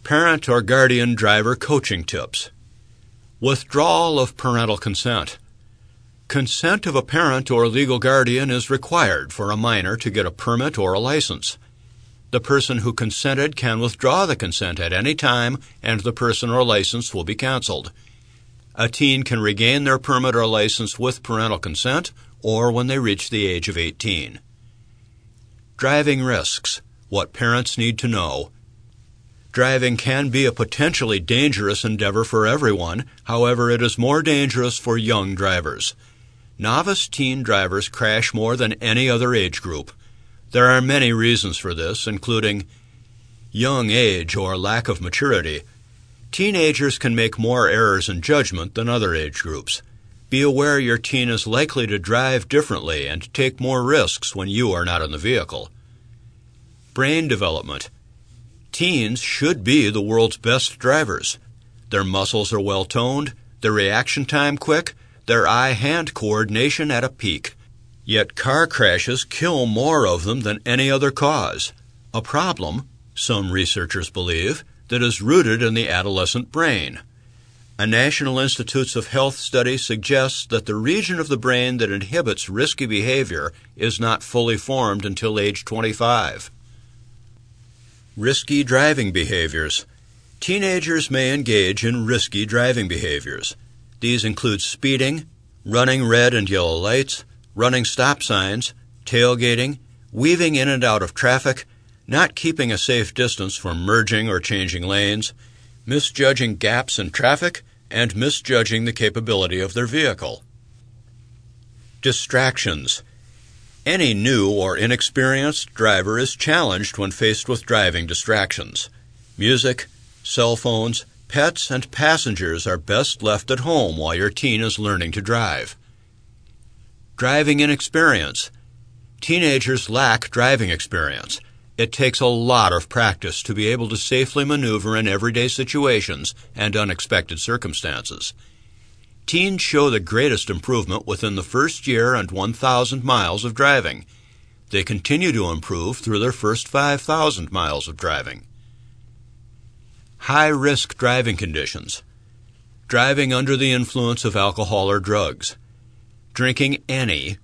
Parent or guardian driver coaching tips. Withdrawal of parental consent. Consent of a parent or legal guardian is required for a minor to get a permit or a license. The person who consented can withdraw the consent at any time, and the person or license will be canceled. A teen can regain their permit or license with parental consent or when they reach the age of 18. Driving risks. What parents need to know. Driving can be a potentially dangerous endeavor for everyone. However, it is more dangerous for young drivers. Novice teen drivers crash more than any other age group. There are many reasons for this, including young age or lack of maturity. Teenagers can make more errors in judgment than other age groups. Be aware your teen is likely to drive differently and take more risks when you are not in the vehicle. Brain development. Teens should be the world's best drivers. Their muscles are well toned, their reaction time quick, their eye-hand coordination at a peak. Yet car crashes kill more of them than any other cause. A problem, some researchers believe, that is rooted in the adolescent brain. A National Institutes of Health study suggests that the region of the brain that inhibits risky behavior is not fully formed until age 25. Risky driving behaviors. Teenagers may engage in risky driving behaviors. These include speeding, running red and yellow lights, running stop signs, tailgating, weaving in and out of traffic, not keeping a safe distance from merging or changing lanes, misjudging gaps in traffic, and misjudging the capability of their vehicle. Distractions. Any new or inexperienced driver is challenged when faced with driving distractions. Music, cell phones, pets, and passengers are best left at home while your teen is learning to drive. Driving inexperience. Teenagers lack driving experience. It takes a lot of practice to be able to safely maneuver in everyday situations and unexpected circumstances. Teens show the greatest improvement within the first year and 1,000 miles of driving. They continue to improve through their first 5,000 miles of driving. High-risk driving conditions. Driving under the influence of alcohol or drugs. Drinking any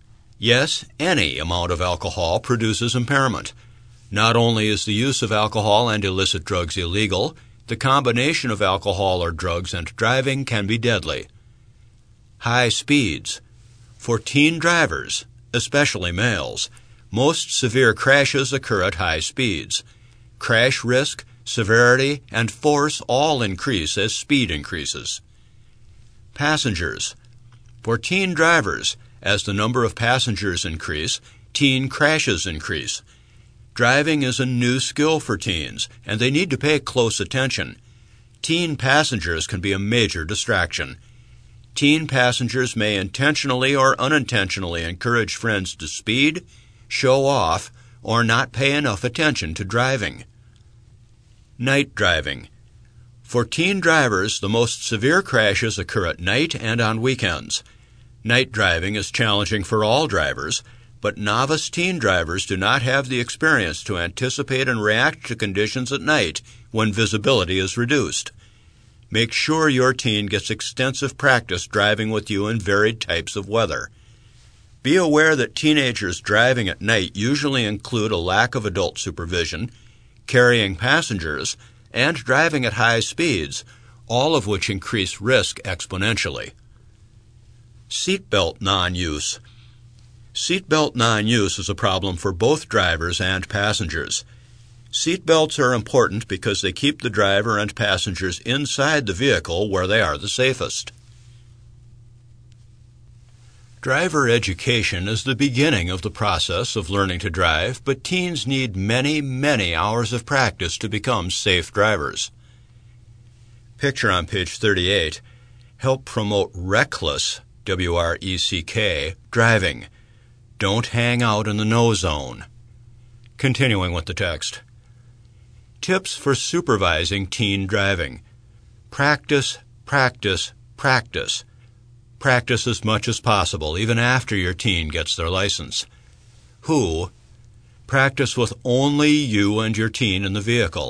amount of alcohol produces impairment. Not only is the use of alcohol and illicit drugs illegal, the combination of alcohol or drugs and driving can be deadly. High speeds. For teen drivers, especially males, most severe crashes occur at high speeds. Crash risk, severity, and force all increase as speed increases. Passengers. For teen drivers, as the number of passengers increase, teen crashes increase. Driving is a new skill for teens, and they need to pay close attention. Teen passengers can be a major distraction. Teen passengers may intentionally or unintentionally encourage friends to speed, show off, or not pay enough attention to driving. Night driving. For teen drivers, the most severe crashes occur at night and on weekends. Night driving is challenging for all drivers, but novice teen drivers do not have the experience to anticipate and react to conditions at night when visibility is reduced. Make sure your teen gets extensive practice driving with you in varied types of weather. Be aware that teenagers driving at night usually include a lack of adult supervision, carrying passengers, and driving at high speeds, all of which increase risk exponentially. Seatbelt non-use. Seatbelt non-use is a problem for both drivers and passengers. Seatbelts are important because they keep the driver and passengers inside the vehicle where they are the safest. Driver education is the beginning of the process of learning to drive, but teens need many, many hours of practice to become safe drivers. Picture on page 38. Help promote reckless, W-R-E-C-K, driving. Don't hang out in the no zone. Continuing with the text. Tips for supervising teen driving. Practice, practice, practice. Practice as much as possible, even after your teen gets their license. Who? Practice with only you and your teen in the vehicle.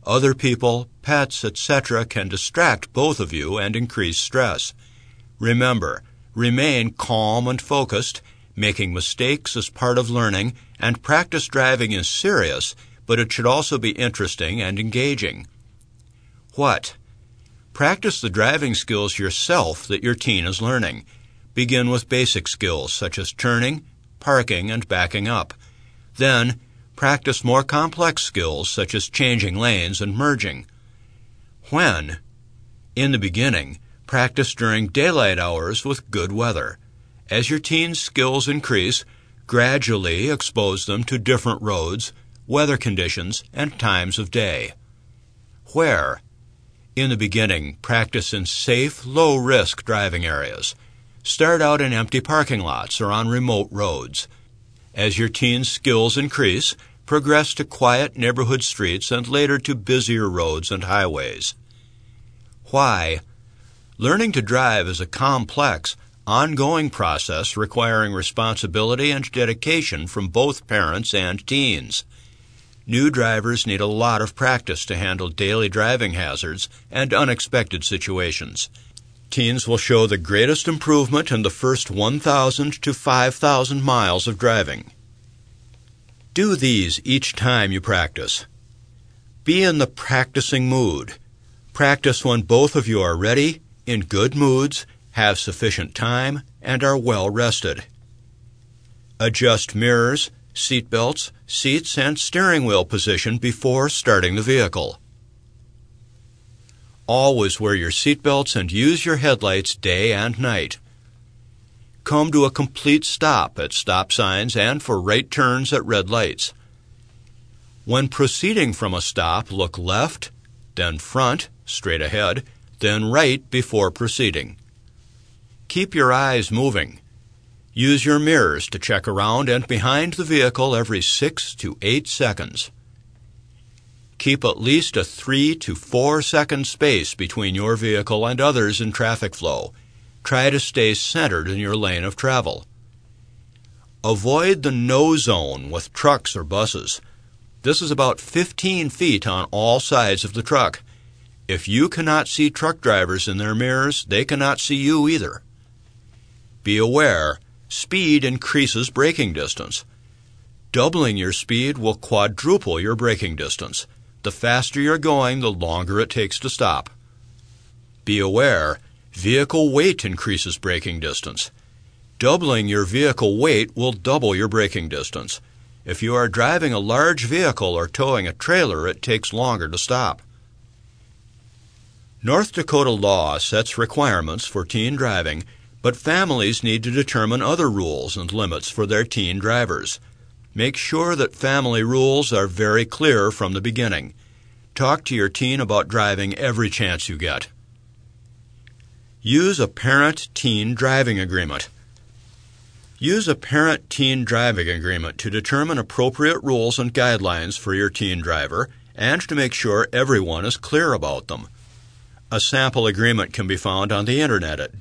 Other people, pets, etc. can distract both of you and increase stress. Remember, remain calm and focused. Making mistakes is part of learning, and practice driving is serious, but it should also be interesting and engaging. What? Practice the driving skills yourself that your teen is learning. Begin with basic skills such as turning, parking, and backing up. Then, practice more complex skills such as changing lanes and merging. When? In the beginning, practice during daylight hours with good weather. As your teen's skills increase, gradually expose them to different roads, weather conditions, and times of day. Where? In the beginning, practice in safe, low-risk driving areas. Start out in empty parking lots or on remote roads. As your teen's skills increase, progress to quiet neighborhood streets and later to busier roads and highways. Why? Learning to drive is a complex, ongoing process requiring responsibility and dedication from both parents and teens. New drivers need a lot of practice to handle daily driving hazards and unexpected situations. Teens will show the greatest improvement in the first 1,000 to 5,000 miles of driving. Do these each time you practice. Be in the practicing mood. Practice when both of you are ready, in good moods, have sufficient time, and are well rested. Adjust mirrors, seat belts, seats, and steering wheel position before starting the vehicle. Always wear your seat belts and use your headlights day and night. Come to a complete stop at stop signs and for right turns at red lights. When proceeding from a stop, look left, then front, straight ahead, then right before proceeding. Keep your eyes moving. Use your mirrors to check around and behind the vehicle every 6 to 8 seconds. Keep at least a 3 to 4 second space between your vehicle and others in traffic flow. Try to stay centered in your lane of travel. Avoid the no zone with trucks or buses. This is about 15 feet on all sides of the truck. If you cannot see truck drivers in their mirrors, they cannot see you either. Be aware, speed increases braking distance. Doubling your speed will quadruple your braking distance. The faster you're going, the longer it takes to stop. Be aware, vehicle weight increases braking distance. Doubling your vehicle weight will double your braking distance. If you are driving a large vehicle or towing a trailer, it takes longer to stop. North Dakota law sets requirements for teen driving, but families need to determine other rules and limits for their teen drivers. Make sure that family rules are very clear from the beginning. Talk to your teen about driving every chance you get. Use a parent-teen driving agreement. Use a parent-teen driving agreement to determine appropriate rules and guidelines for your teen driver and to make sure everyone is clear about them. A sample agreement can be found on the Internet at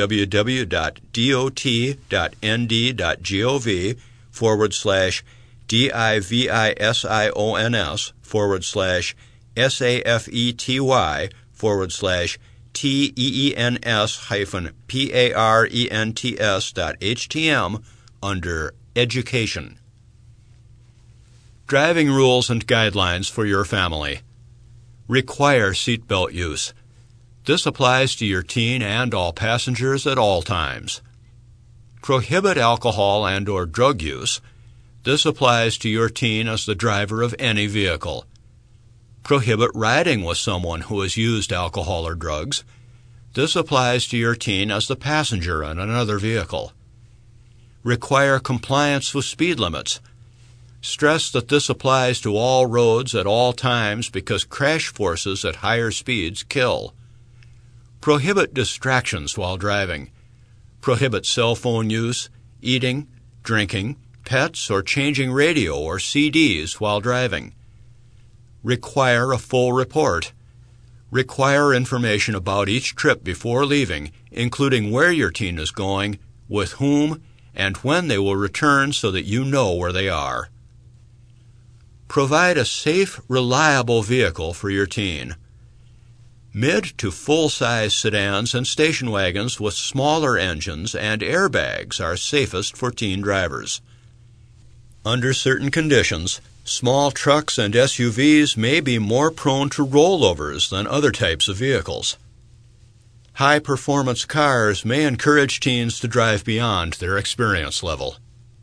www.divisionsafety/teens-parents.htm under Education. Driving rules and guidelines for your family. Require seatbelt use. This applies to your teen and all passengers at all times. Prohibit alcohol and/or drug use. This applies to your teen as the driver of any vehicle. Prohibit riding with someone who has used alcohol or drugs. This applies to your teen as the passenger in another vehicle. Require compliance with speed limits. Stress that this applies to all roads at all times because crash forces at higher speeds kill. Prohibit distractions while driving. Prohibit cell phone use, eating, drinking, pets, or changing radio or CDs while driving. Require a full report. Require information about each trip before leaving, including where your teen is going, with whom, and when they will return so that you know where they are. Provide a safe, reliable vehicle for your teen. Mid to full-size sedans and station wagons with smaller engines and airbags are safest for teen drivers. Under certain conditions, small trucks and SUVs may be more prone to rollovers than other types of vehicles. High-performance cars may encourage teens to drive beyond their experience level.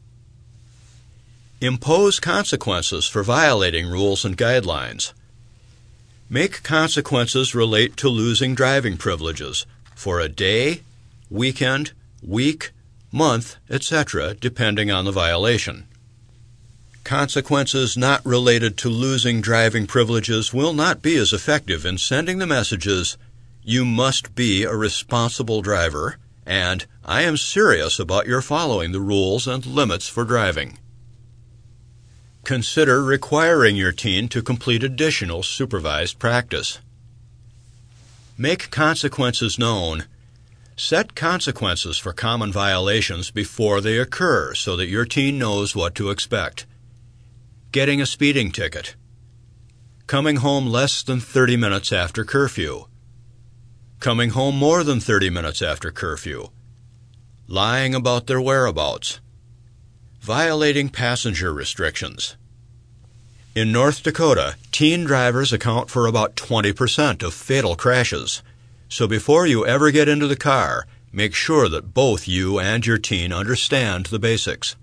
Impose consequences for violating rules and guidelines. Make consequences relate to losing driving privileges for a day, weekend, week, month, etc., depending on the violation. Consequences not related to losing driving privileges will not be as effective in sending the messages, "You must be a responsible driver," and "I am serious about your following the rules and limits for driving." Consider requiring your teen to complete additional supervised practice. Make consequences known. Set consequences for common violations before they occur so that your teen knows what to expect. Getting a speeding ticket. Coming home less than 30 minutes after curfew. Coming home more than 30 minutes after curfew. Lying about their whereabouts. Violating passenger restrictions. In North Dakota, teen drivers account for about 20% of fatal crashes. So before you ever get into the car, make sure that both you and your teen understand the basics.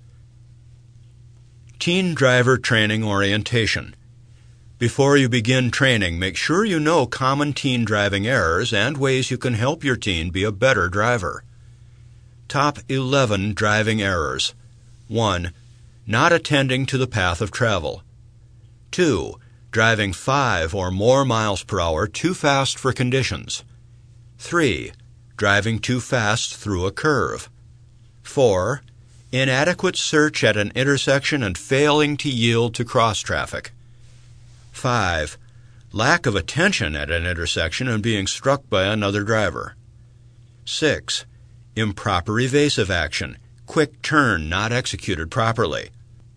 Teen driver training orientation. Before you begin training, make sure you know common teen driving errors and ways you can help your teen be a better driver. Top 11 driving errors. 1. Not attending to the path of travel. 2. Driving 5 or more miles per hour too fast for conditions. 3. Driving too fast through a curve. 4. Inadequate search at an intersection and failing to yield to cross traffic. 5. Lack of attention at an intersection and being struck by another driver. 6. Improper evasive action. Quick turn not executed properly.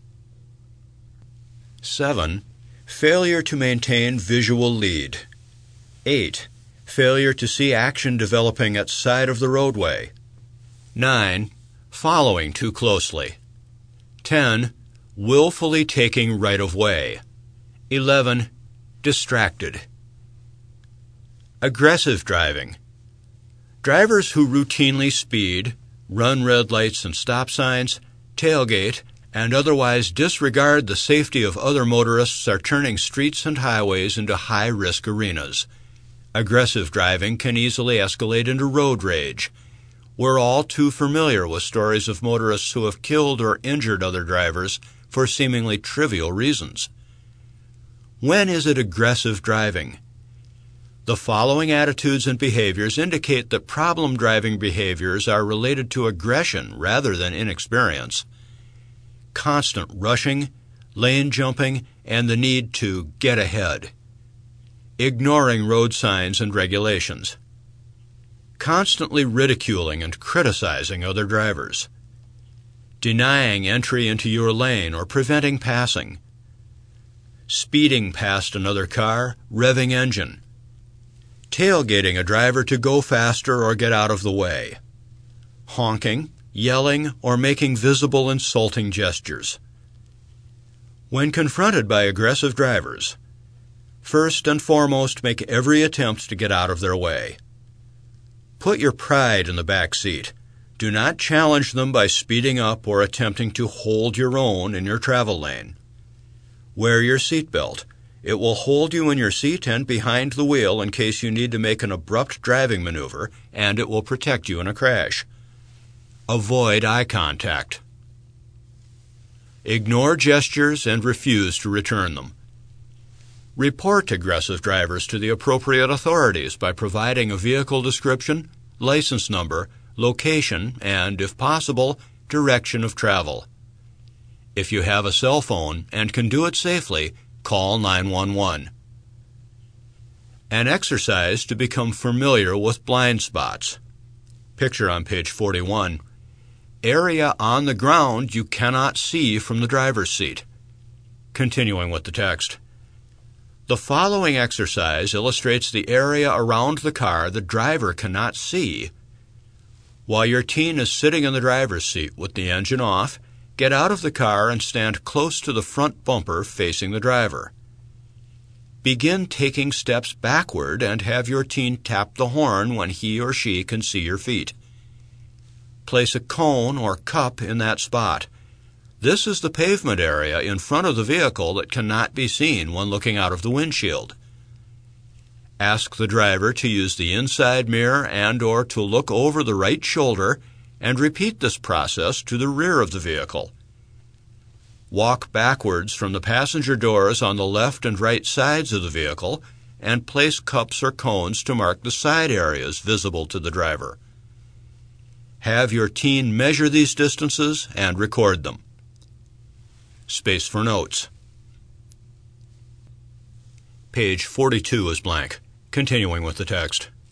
7. Failure to maintain visual lead. 8. Failure to see action developing at side of the roadway. 9. Following too closely. 10. Willfully taking right of way. 11. Distracted. Aggressive driving. Drivers who routinely speed, run red lights and stop signs, tailgate, and otherwise disregard the safety of other motorists are turning streets and highways into high-risk arenas. Aggressive driving can easily escalate into road rage. We're all too familiar with stories of motorists who have killed or injured other drivers for seemingly trivial reasons. When is it aggressive driving? The following attitudes and behaviors indicate that problem driving behaviors are related to aggression rather than inexperience. Constant rushing, lane jumping, and the need to get ahead. Ignoring road signs and regulations. Constantly ridiculing and criticizing other drivers. Denying entry into your lane or preventing passing. Speeding past another car, revving engine. Tailgating a driver to go faster or get out of the way. Honking, yelling, or making visible insulting gestures. When confronted by aggressive drivers, first and foremost, make every attempt to get out of their way. Put your pride in the back seat. Do not challenge them by speeding up or attempting to hold your own in your travel lane. Wear your seatbelt. It will hold you in your seat and behind the wheel in case you need to make an abrupt driving maneuver, and it will protect you in a crash. Avoid eye contact. Ignore gestures and refuse to return them. Report aggressive drivers to the appropriate authorities by providing a vehicle description, license number, location, and, if possible, direction of travel. If you have a cell phone and can do it safely, call 911. An exercise to become familiar with blind spots. Picture on page 41. Area on the ground you cannot see from the driver's seat. Continuing with the text. The following exercise illustrates the area around the car the driver cannot see. While your teen is sitting in the driver's seat with the engine off, get out of the car and stand close to the front bumper facing the driver. Begin taking steps backward and have your teen tap the horn when he or she can see your feet. Place a cone or cup in that spot. This is the pavement area in front of the vehicle that cannot be seen when looking out of the windshield. Ask the driver to use the inside mirror and/or to look over the right shoulder and repeat this process to the rear of the vehicle. Walk backwards from the passenger doors on the left and right sides of the vehicle and place cups or cones to mark the side areas visible to the driver. Have your teen measure these distances and record them. Space for notes. Page 42 is blank. Continuing with the text.